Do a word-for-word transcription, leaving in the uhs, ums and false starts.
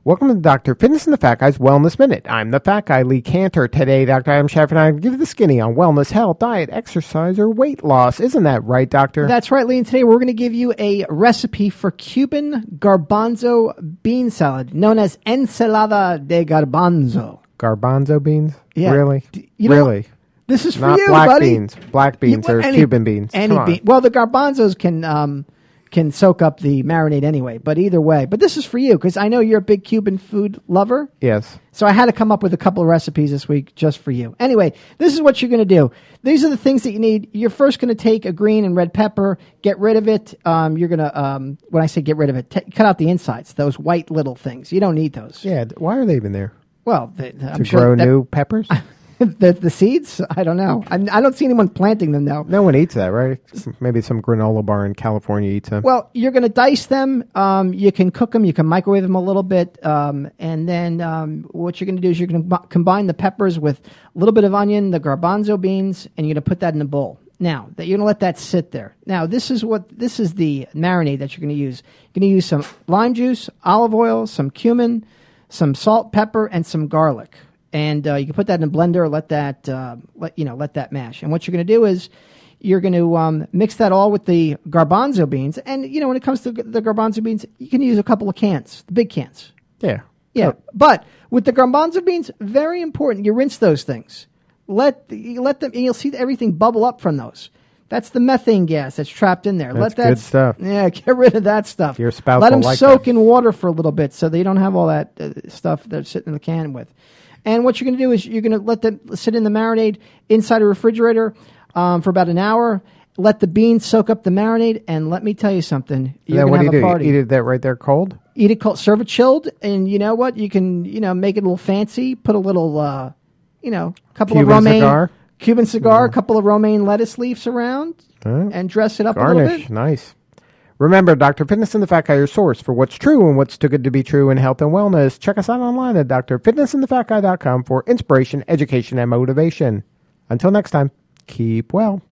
Welcome to Doctor Fitness and the Fat Guy's Wellness Minute. I'm the Fat Guy, Lee Cantor. Today, Doctor Adam Schefter and I give you the skinny on wellness, health, diet, exercise, or weight loss. Isn't that right, Doctor? That's right, Lee. And today we're going to give you a recipe for Cuban garbanzo bean salad, known as ensalada de garbanzo. Garbanzo beans? Yeah. Really? D- you know really? what? This is for Not you, black buddy. beans. Black beans You- or any- Cuban beans. Any Come on. bean. Well, the garbanzos can um, can soak up the marinade anyway, but either way. But this is for you, because I know you're a big Cuban food lover. Yes. So I had to come up with a couple of recipes this week just for you. Anyway, this is what you're going to do. These are the things that you need. You're first going to take a green and red pepper, get rid of it. Um, you're going to, um, when I say get rid of it, t- cut out the insides, those white little things. You don't need those. Yeah. d- Why are they even there? Well, the, I'm To sure grow that- new peppers? the, the seeds? I don't know. I, I don't see anyone planting them, though. No one eats that, right? Maybe some granola bar in California eats them. Well, you're going to dice them. Um, you can cook them. You can microwave them a little bit. Um, and then um, what you're going to do is you're going to b- combine the peppers with a little bit of onion, the garbanzo beans, and you're going to put that in a bowl. Now, that you're going to let that sit there. Now, this is what this is the marinade that you're going to use. You're going to use some lime juice, olive oil, some cumin, some salt, pepper, and some garlic. And uh, you can put that in a blender, let that uh, let you know, let that mash. And what you're going to do is you're going to um, mix that all with the garbanzo beans. And you know, when it comes to the garbanzo beans, you can use a couple of cans, the big cans. yeah. Yeah, Oh, but with the garbanzo beans, very important. You rinse those things. Let the, you let them, and you'll see everything bubble up from those. That's the methane gas that's trapped in there. That's let that good stuff. Yeah, get rid of that stuff. Your spouse let will them like soak that. in water for a little bit so they don't have all that uh, stuff they're sitting in the can with. And what you're going to do is you're going to let them sit in the marinade inside a refrigerator um, for about an hour. Let the beans soak up the marinade, and let me tell you something. You're then what going do to you have a do? party. You eat it that right there cold? Eat it cold, serve it chilled, and you know what? You can, you know, make it a little fancy. Put a little, uh, you know, couple Cuban of romaine, cigar? Cuban cigar, a couple of romaine lettuce leaves around, Huh? and dress it up a little Garnish. bit. Nice. Remember, Doctor Fitness and the Fat Guy, your source for what's true and what's too good to be true in health and wellness. Check us out online at dr fitness and the fat guy dot com for inspiration, education, and motivation. Until next time, keep well.